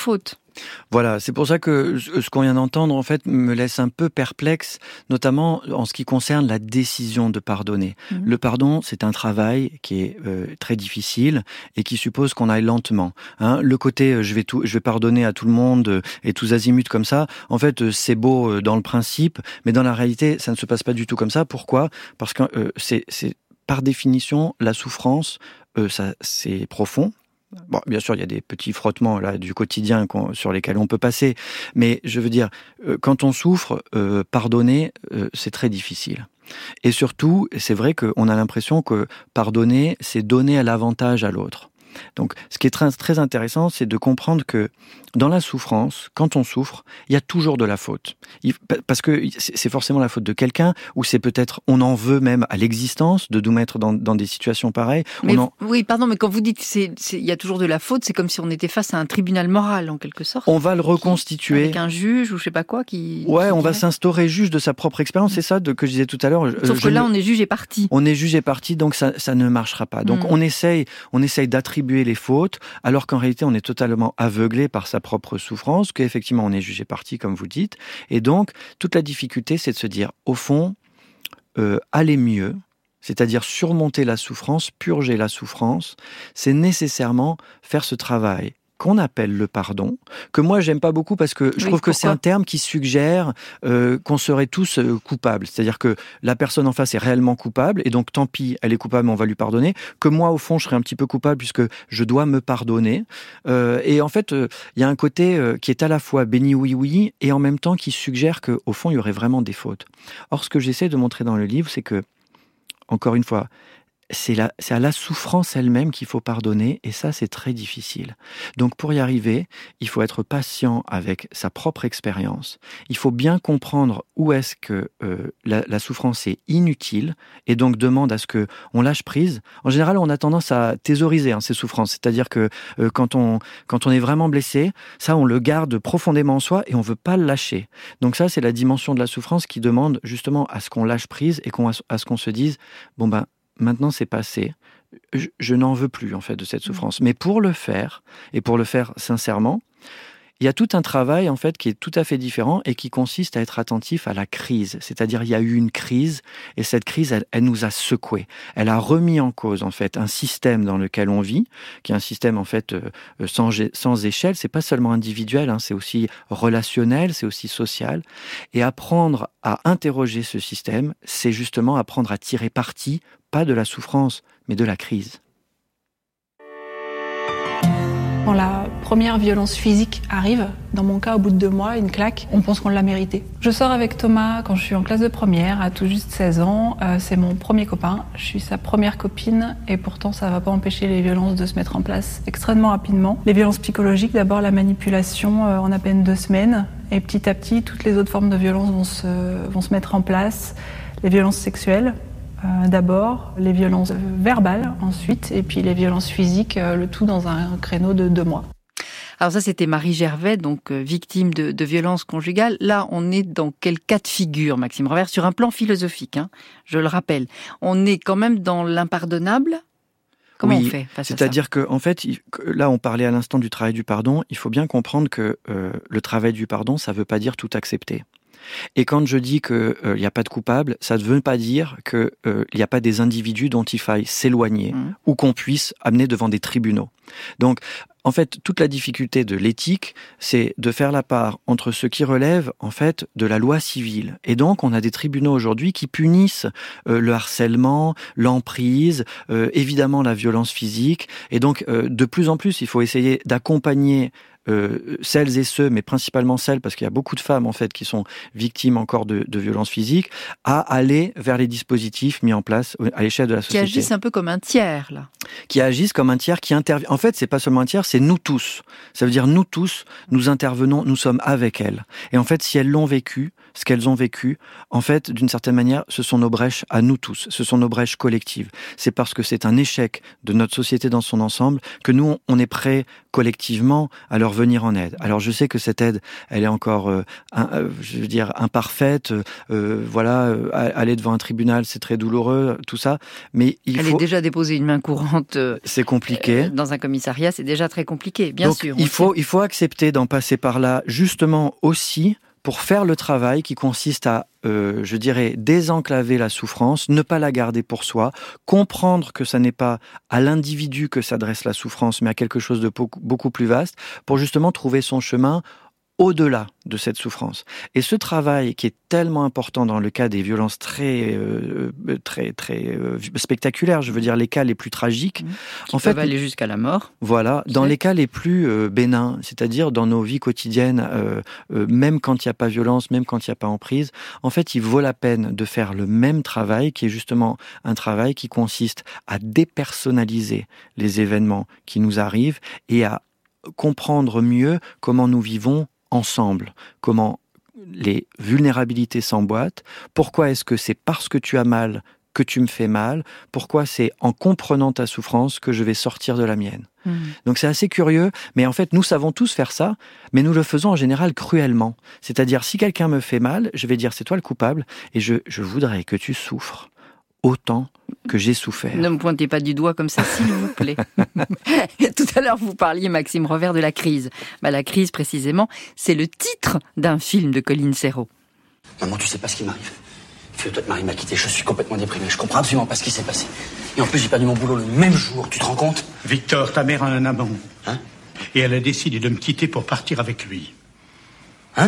Voilà, c'est pour ça que ce qu'on vient d'entendre, en fait, me laisse un peu perplexe, notamment en ce qui concerne la décision de pardonner. Le pardon, c'est un travail qui est très difficile et qui suppose qu'on aille lentement. Le côté je vais pardonner à tout le monde et tous azimuts comme ça, en fait, c'est beau dans le principe, mais dans la réalité, ça ne se passe pas du tout comme ça. Pourquoi ? Parce que c'est par définition, la souffrance, ça c'est profond. Bon, bien sûr, il y a des petits frottements là du quotidien sur lesquels on peut passer, mais je veux dire, quand on souffre, pardonner, c'est très difficile. Et surtout, c'est vrai qu'on a l'impression que pardonner, c'est donner l'avantage à l'autre. Donc, ce qui est très, très intéressant, c'est de comprendre que dans la souffrance, quand on souffre, il y a toujours de la faute. Parce que c'est forcément la faute de quelqu'un, ou c'est peut-être, on en veut même à l'existence de nous mettre dans des situations pareilles. Oui, pardon, mais quand vous dites il y a toujours de la faute, c'est comme si on était face à un tribunal moral, en quelque sorte. On va le reconstituer. Avec un juge, ou je sais pas quoi, qui... Ouais, on va s'instaurer juge de sa propre expérience, c'est ça que je disais tout à l'heure. Sauf que là, on est juge et parti. On est juge et parti, donc ça ne marchera pas. Donc on essaye d'attribuer les fautes, alors qu'en réalité, on est totalement aveuglé par sa propre souffrance, qu'effectivement, on est juge et parti, comme vous dites. Et donc, toute la difficulté, c'est de se dire, au fond, aller mieux, c'est-à-dire surmonter la souffrance, purger la souffrance, c'est nécessairement faire ce travail qu'on appelle le pardon, que moi j'aime pas beaucoup parce que je trouve que c'est un terme qui suggère qu'on serait tous coupables. C'est-à-dire que la personne en face est réellement coupable et donc tant pis, elle est coupable, mais on va lui pardonner. Que moi au fond je serais un petit peu coupable puisque je dois me pardonner. Et en fait, il y a un côté qui est à la fois béni oui et en même temps qui suggère que au fond il y aurait vraiment des fautes. Or ce que j'essaie de montrer dans le livre, c'est que encore une fois, c'est à la souffrance elle-même qu'il faut pardonner, et ça, c'est très difficile. Donc, pour y arriver, il faut être patient avec sa propre expérience. Il faut bien comprendre où est-ce que la souffrance est inutile, et donc demande à ce que on lâche prise. En général, on a tendance à thésauriser ces souffrances, c'est-à-dire que quand on est vraiment blessé, ça, on le garde profondément en soi et on veut pas le lâcher. Donc ça, c'est la dimension de la souffrance qui demande justement à ce qu'on lâche prise et à ce qu'on se dise, bon ben, maintenant, c'est passé. Je n'en veux plus, en fait, de cette souffrance. Mais pour le faire, et pour le faire sincèrement, il y a tout un travail, en fait, qui est tout à fait différent et qui consiste à être attentif à la crise. C'est-à-dire, il y a eu une crise, et cette crise, elle nous a secoués. Elle a remis en cause, en fait, un système dans lequel on vit, qui est un système, en fait, sans échelle. C'est pas seulement individuel, c'est aussi relationnel, c'est aussi social. Et apprendre à interroger ce système, c'est justement apprendre à tirer parti, pas de la souffrance, mais de la crise. Quand la première violence physique arrive, dans mon cas, au bout de 2 mois, une claque, on pense qu'on l'a mérité. Je sors avec Thomas quand je suis en classe de première, à tout juste 16 ans. C'est mon premier copain, je suis sa première copine, et pourtant ça ne va pas empêcher les violences de se mettre en place extrêmement rapidement. Les violences psychologiques, d'abord la manipulation en à peine 2 semaines, et petit à petit, toutes les autres formes de violence vont se mettre en place. Les violences sexuelles, d'abord, les violences verbales ensuite, et puis les violences physiques, le tout dans un créneau de 2 mois. Alors ça, c'était Marie Gervais, donc victime de violences conjugales. Là, on est dans quel cas de figure, Maxime Revers, sur un plan philosophique, je le rappelle. On est quand même dans l'impardonnable. Comment on fait face à ça ? C'est-à-dire que, en fait, là, on parlait à l'instant du travail du pardon. Il faut bien comprendre que le travail du pardon, ça ne veut pas dire tout accepter. Et quand je dis qu'il n'y a pas de coupable, ça ne veut pas dire qu'il n'y a pas des individus dont il faille s'éloigner ou qu'on puisse amener devant des tribunaux. Donc, en fait, toute la difficulté de l'éthique, c'est de faire la part entre ce qui relève, en fait, de la loi civile. Et donc, on a des tribunaux aujourd'hui qui punissent le harcèlement, l'emprise, évidemment la violence physique. Et donc, de plus en plus, il faut essayer d'accompagner celles et ceux, mais principalement celles, parce qu'il y a beaucoup de femmes en fait qui sont victimes encore de violences physiques, à aller vers les dispositifs mis en place à l'échelle de la société. Qui agissent un peu comme un tiers, là. Qui agissent comme un tiers, qui intervient. En fait, c'est pas seulement un tiers, c'est nous tous. Ça veut dire nous tous, nous intervenons, nous sommes avec elles. Et en fait, si elles l'ont vécu, ce qu'elles ont vécu, en fait, d'une certaine manière, ce sont nos brèches à nous tous. Ce sont nos brèches collectives. C'est parce que c'est un échec de notre société dans son ensemble que nous, on est prêt collectivement à leur venir en aide. Alors je sais que cette aide, elle est encore, imparfaite. Aller devant un tribunal, c'est très douloureux, tout ça. Mais elle est déjà déposée une main courante. C'est compliqué. Dans un commissariat, c'est déjà très compliqué, bien sûr. Il faut accepter d'en passer par là, justement aussi pour faire le travail qui consiste à, désenclaver la souffrance, ne pas la garder pour soi, comprendre que ça n'est pas à l'individu que s'adresse la souffrance, mais à quelque chose de beaucoup plus vaste, pour justement trouver son chemin au-delà de cette souffrance. Et ce travail qui est tellement important dans le cas des violences très spectaculaires, je veux dire les cas les plus tragiques, qui peuvent aller jusqu'à la mort. Voilà, dans les cas les plus bénins, c'est-à-dire dans nos vies quotidiennes, même quand il n'y a pas violence, même quand il n'y a pas emprise, en fait, il vaut la peine de faire le même travail, qui est justement un travail qui consiste à dépersonnaliser les événements qui nous arrivent et à comprendre mieux comment nous vivons ensemble, comment les vulnérabilités s'emboîtent, pourquoi est-ce que c'est parce que tu as mal que tu me fais mal, pourquoi c'est en comprenant ta souffrance que je vais sortir de la mienne. Donc c'est assez curieux, mais en fait nous savons tous faire ça, mais nous le faisons en général cruellement. C'est-à-dire si quelqu'un me fait mal, je vais dire c'est toi le coupable et je voudrais que tu souffres autant que j'ai souffert. Ne me pointez pas du doigt comme ça, s'il vous plaît. Tout à l'heure, vous parliez, Maxime Revers, de la crise. La crise, précisément, c'est le titre d'un film de Colin Serrault. Maman, tu sais pas ce qui m'arrive. Figure-toi que Marie m'a quitté, je suis complètement déprimé. Je comprends absolument pas ce qui s'est passé. Et en plus, j'ai perdu mon boulot le même jour, tu te rends compte ? Victor, ta mère a un amant. Hein ? Et elle a décidé de me quitter pour partir avec lui. Hein ?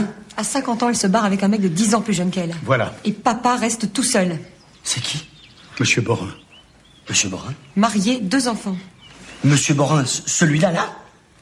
À 50 ans, elle se barre avec un mec de 10 ans plus jeune qu'elle. Voilà. Et papa reste tout seul. C'est qui ? Monsieur Borin. Monsieur Borin ? Marié, 2 enfants. Monsieur Borin, celui-là, là ?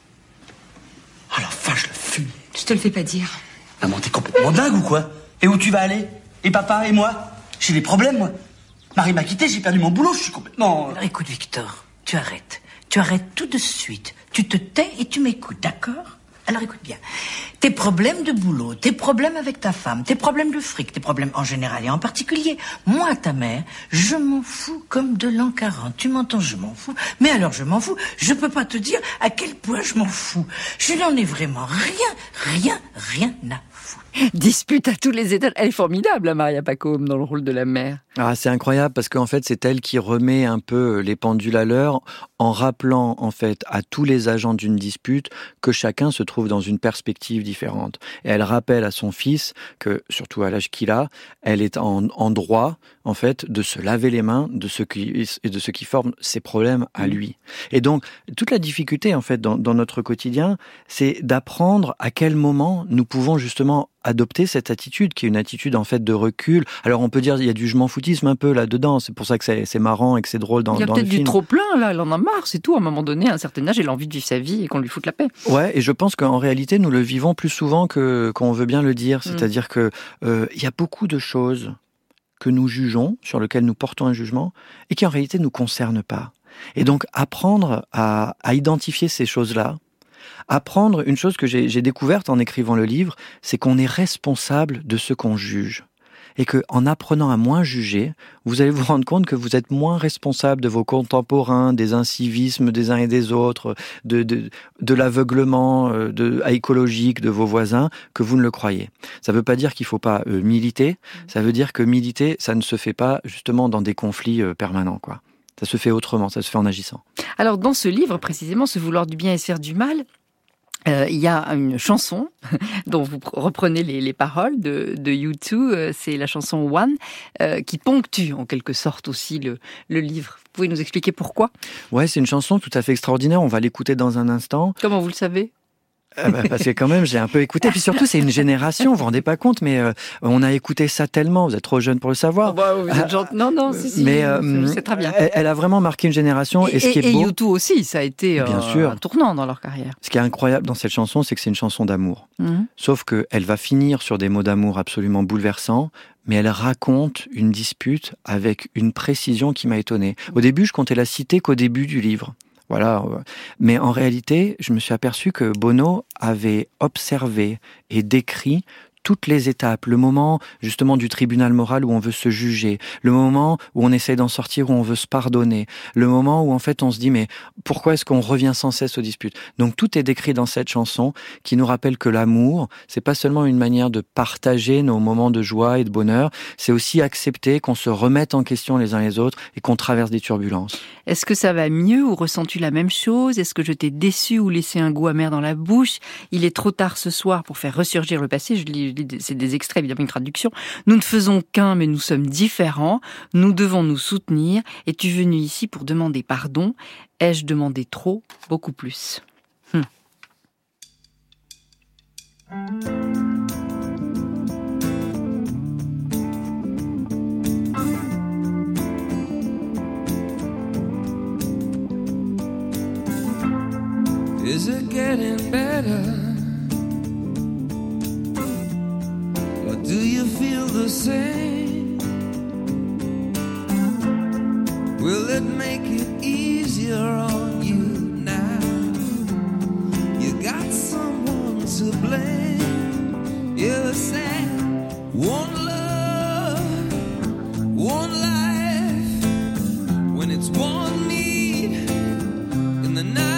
Oh la vache, le fume. Je te le fais pas dire. Maman, t'es complètement dingue ou quoi ? Et où tu vas aller ? Et papa et moi ? J'ai des problèmes, moi. Marie m'a quitté, j'ai perdu mon boulot, je suis complètement... Alors, écoute, Victor, tu arrêtes. Tu arrêtes tout de suite. Tu te tais et tu m'écoutes, d'accord ? Alors écoute bien, tes problèmes de boulot, tes problèmes avec ta femme, tes problèmes de fric, tes problèmes en général et en particulier, moi, ta mère, je m'en fous comme de l'an 40. Tu m'entends, je m'en fous. Mais alors je m'en fous, je peux pas te dire à quel point je m'en fous. Je n'en ai vraiment rien à foutre. Dispute à tous les étages. Elle est formidable, Maria Pacôme, dans le rôle de la mère. Ah, c'est incroyable parce qu'en fait, c'est elle qui remet un peu les pendules à l'heure en rappelant en fait à tous les agents d'une dispute que chacun se trouve dans une perspective différente. Et elle rappelle à son fils que, surtout à l'âge qu'il a, elle est en droit en fait de se laver les mains de ce qui forme ses problèmes à lui. Et donc, toute la difficulté en fait dans notre quotidien, c'est d'apprendre à quel moment nous pouvons justement adopter cette attitude qui est une attitude en fait de recul. Alors on peut dire il y a du je m'en foutisme un peu là-dedans, c'est pour ça que c'est marrant et que c'est drôle dans le film. Il y a peut-être du trop-plein là, elle en a marre, c'est tout. À un moment donné, à un certain âge, elle a envie de vivre sa vie et qu'on lui foute la paix. Ouais, et je pense qu'en réalité, nous le vivons plus souvent qu'on veut bien le dire. C'est-à-dire que il y a beaucoup de choses que nous jugeons, sur lesquelles nous portons un jugement, et qui en réalité ne nous concernent pas. Et donc apprendre à identifier ces choses-là, apprendre une chose que j'ai découverte en écrivant le livre, c'est qu'on est responsable de ce qu'on juge. Et qu'en apprenant à moins juger, vous allez vous rendre compte que vous êtes moins responsable de vos contemporains, des incivismes des uns et des autres, de l'aveuglement écologique de vos voisins, que vous ne le croyez. Ça ne veut pas dire qu'il ne faut pas militer, ça veut dire que militer, ça ne se fait pas justement dans des conflits permanents, quoi. Ça se fait autrement, ça se fait en agissant. Alors dans ce livre, précisément, Se vouloir du bien et se faire du mal, il y a une chanson dont vous reprenez les paroles de U2, c'est la chanson One, qui ponctue en quelque sorte aussi le livre. Vous pouvez nous expliquer pourquoi ? Ouais, c'est une chanson tout à fait extraordinaire, on va l'écouter dans un instant. Comment vous le savez ? Parce que quand même, j'ai un peu écouté. Puis surtout, c'est une génération, vous vous rendez pas compte, mais on a écouté ça tellement. Vous êtes trop jeune pour le savoir. Vous êtes gentil. Non, si. Mais c'est très bien. Elle a vraiment marqué une génération. Et ce qui est beau, U2 aussi, ça a été bien sûr, un tournant dans leur carrière. Ce qui est incroyable dans cette chanson, c'est que c'est une chanson d'amour. Sauf que elle va finir sur des mots d'amour absolument bouleversants. Mais elle raconte une dispute avec une précision qui m'a étonné. Au début, je comptais la citer qu'au début du livre. Voilà. Mais en réalité, je me suis aperçu que Bono avait observé et décrit toutes les étapes, le moment justement du tribunal moral où on veut se juger, le moment où on essaie d'en sortir, où on veut se pardonner, le moment où en fait on se dit mais pourquoi est-ce qu'on revient sans cesse aux disputes? Donc tout est décrit dans cette chanson qui nous rappelle que l'amour, c'est pas seulement une manière de partager nos moments de joie et de bonheur, c'est aussi accepter qu'on se remette en question les uns les autres et qu'on traverse des turbulences. Est-ce que ça va mieux ou ressens-tu la même chose? Est-ce que je t'ai déçu ou laissé un goût amer dans la bouche? Il est trop tard ce soir pour faire ressurgir le passé. C'est des extraits, évidemment, une traduction. Nous ne faisons qu'un, mais nous sommes différents. Nous devons nous soutenir. Es-tu venu ici pour demander pardon? Ai-je demandé trop? Beaucoup plus. Is it getting better? Or do you feel the same? Will it make it easier on you now? You got someone to blame. You said one love, one life. When it's one need in the night,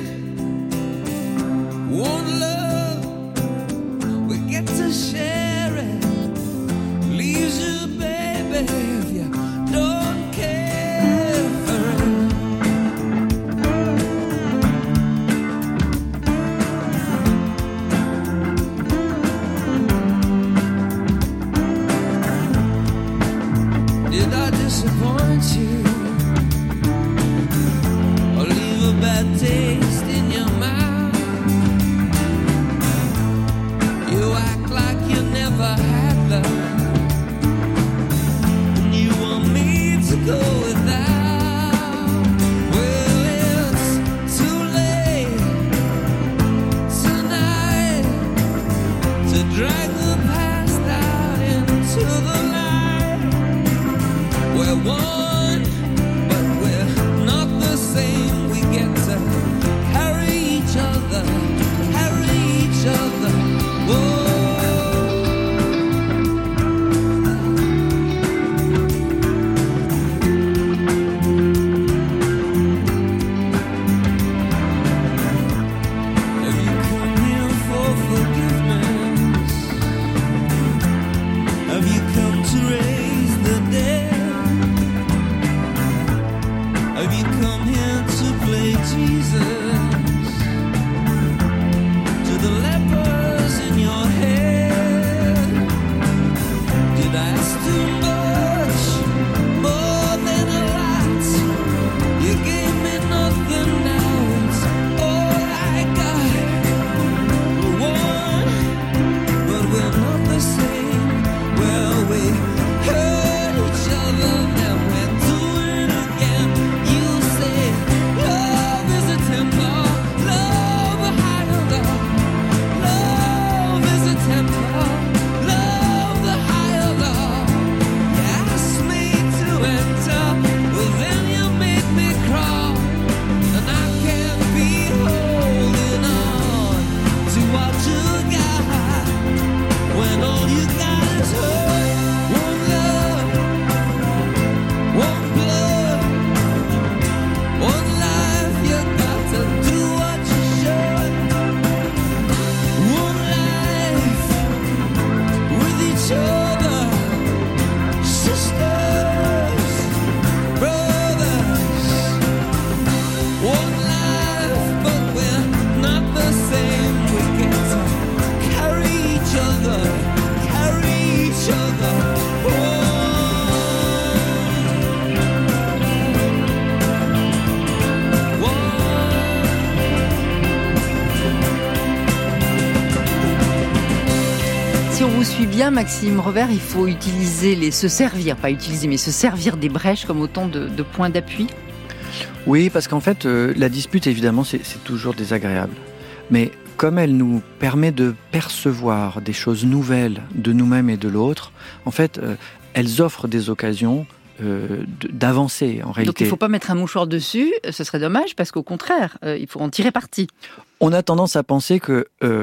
one love, we get to share it. Leaves you, baby, if you don't care for it. Did I disappoint you? Or leave a bad taste in your mouth? You act like you never had love, and you want me to go without. Well, it's too late tonight to drag the past out into the light. We're one, but we're not the same. We get to carry each other, carry each other. Whoa. Have you come here for forgiveness? Have you come to raise the dead? Have you come here to play Jesus to the lepers in your head? Did I ask too much, more than a lot? You gave me nothing, now it's all I got. We're one, but we're not the same. Well, we hurt each other, now we're doing it again. You say love is a temper, love a higher love. Love is a temper, love the higher love. You asked me to enter, well then you made me crawl, and I can't be holding on to what you got when all you got is hurt. One love, one blood, one life. You got to do what you should. One life with each other, sisters, brothers. One life, but we're not the same. We get to carry each other, carry each other. Si on vous suit bien, Maxime Robert, il faut se servir des brèches comme autant de points d'appui. Oui, parce qu'en fait, la dispute, évidemment, c'est toujours désagréable. Mais comme elle nous permet de percevoir des choses nouvelles de nous-mêmes et de l'autre, en fait, elles offrent des occasions d'avancer, en réalité. Donc il ne faut pas mettre un mouchoir dessus, ce serait dommage, parce qu'au contraire, il faut en tirer parti. On a tendance à penser que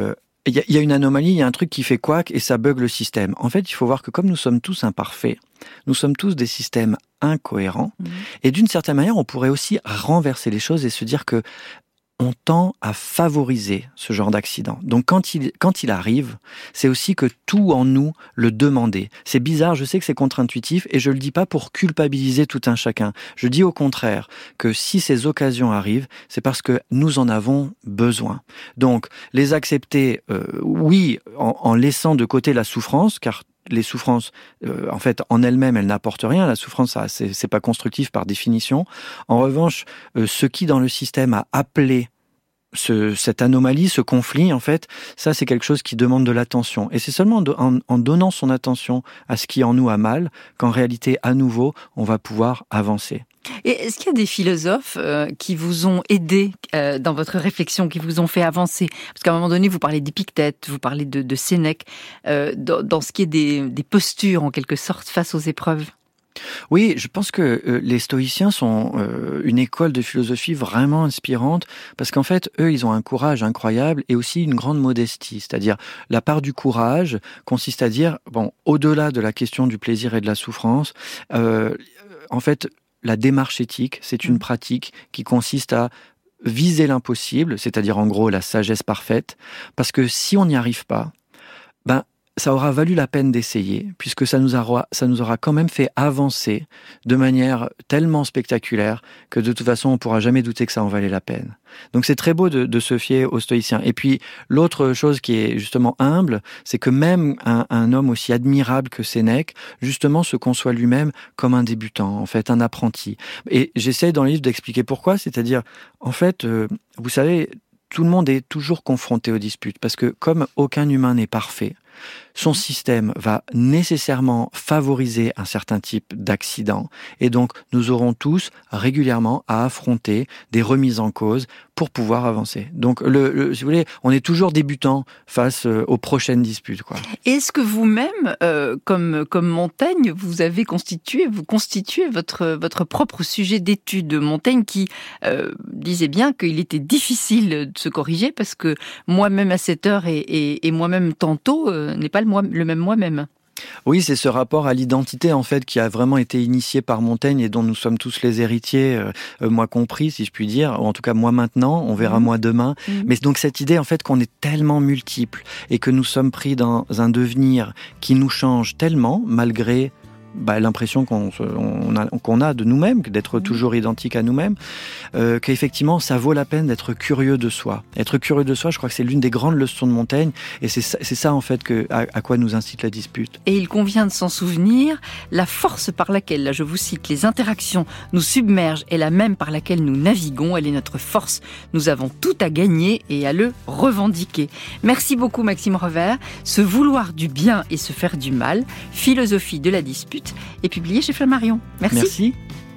il y a une anomalie, il y a un truc qui fait couac et ça bug le système. En fait, il faut voir que comme nous sommes tous imparfaits, nous sommes tous des systèmes incohérents. Et d'une certaine manière, on pourrait aussi renverser les choses et se dire que on tend à favoriser ce genre d'accident. Donc quand il arrive, c'est aussi que tout en nous le demandait. C'est bizarre, je sais que c'est contre-intuitif et je le dis pas pour culpabiliser tout un chacun. Je dis au contraire que si ces occasions arrivent, c'est parce que nous en avons besoin. Donc les accepter, oui, en laissant de côté la souffrance, car les souffrances, en fait, en elles-mêmes, elles n'apportent rien. La souffrance, ça, c'est pas constructif par définition. En revanche, ce qui dans le système a appelé cette anomalie, ce conflit, en fait, ça, c'est quelque chose qui demande de l'attention. Et c'est seulement en donnant son attention à ce qui en nous a mal qu'en réalité, à nouveau, on va pouvoir avancer. Et est-ce qu'il y a des philosophes qui vous ont aidé dans votre réflexion, qui vous ont fait avancer? Parce qu'à un moment donné, vous parlez d'Épictète, vous parlez de Sénèque, dans ce qui est des postures, en quelque sorte, face aux épreuves. Oui, je pense que les stoïciens sont une école de philosophie vraiment inspirante parce qu'en fait, eux, ils ont un courage incroyable et aussi une grande modestie. C'est-à-dire, la part du courage consiste à dire, bon, au-delà de la question du plaisir et de la souffrance, en fait, la démarche éthique, c'est une pratique qui consiste à viser l'impossible, c'est-à-dire en gros la sagesse parfaite, parce que si on n'y arrive pas, ça aura valu la peine d'essayer, puisque ça nous aura quand même fait avancer de manière tellement spectaculaire que de toute façon, on ne pourra jamais douter que ça en valait la peine. Donc c'est très beau de se fier aux stoïciens. Et puis, l'autre chose qui est justement humble, c'est que même un homme aussi admirable que Sénèque, justement, se conçoit lui-même comme un débutant, en fait, un apprenti. Et j'essaie dans le livre d'expliquer pourquoi, c'est-à-dire, en fait, vous savez, tout le monde est toujours confronté aux disputes, parce que comme aucun humain n'est parfait, son système va nécessairement favoriser un certain type d'accident. Et donc, nous aurons tous régulièrement à affronter des remises en cause pour pouvoir avancer. Donc, si vous voulez, on est toujours débutant face aux prochaines disputes, quoi. Est-ce que vous-même, comme Montaigne, vous constituez votre propre sujet d'étude? Montaigne qui disait bien qu'il était difficile de se corriger parce que moi-même à cette heure et moi-même tantôt n'est pas le même moi-même. Oui, c'est ce rapport à l'identité, en fait, qui a vraiment été initié par Montaigne et dont nous sommes tous les héritiers, moi compris, si je puis dire, ou en tout cas moi maintenant, on verra moi demain. Mais donc cette idée, en fait, qu'on est tellement multiples et que nous sommes pris dans un devenir qui nous change tellement, malgré l'impression qu'on a de nous-mêmes, d'être toujours identique à nous-mêmes, qu'effectivement, ça vaut la peine d'être curieux de soi. Être curieux de soi, je crois que c'est l'une des grandes leçons de Montaigne, et c'est ça, en fait, à quoi nous incite la dispute. Et il convient de s'en souvenir, la force par laquelle, là je vous cite, les interactions nous submergent est la même par laquelle nous naviguons, elle est notre force. Nous avons tout à gagner et à le revendiquer. Merci beaucoup Maxime Revers. Se vouloir du bien et se faire du mal, philosophie de la dispute, est publié chez Flammarion. Merci. Merci.